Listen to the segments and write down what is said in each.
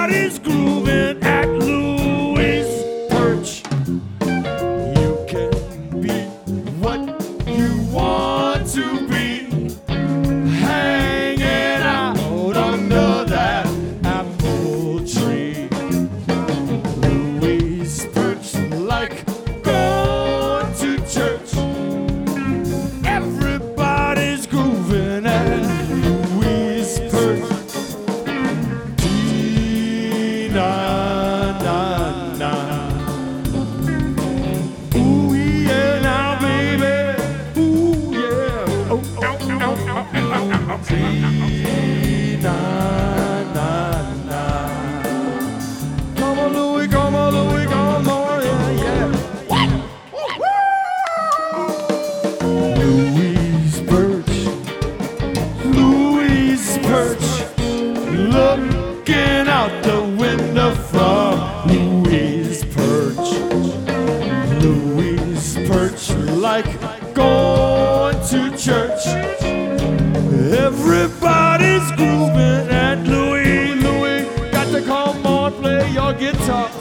Everybody's grooving at Louis Perch. You can be what you want to be, hanging out under that apple tree. Louis Perch, like going to church. Everybody's grooving at Louis Perch. Na na na. Ooh yeah, now baby. Ooh yeah. Oh oh oh oh oh oh. Na na na. Come on Louis, come on Louis, come on, yeah yeah. Louis Perch, Louis Perch, looking out the window from Louis Perch. Louis Perch, like going to church. Everybody's grooving at Louis. Louis, got to come on, play your guitar.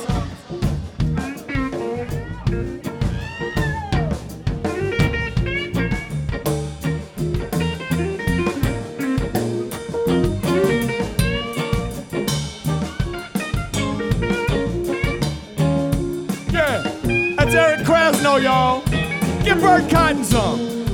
Yeah, that's Eric Krasno, y'all. Give Bert Cotton some.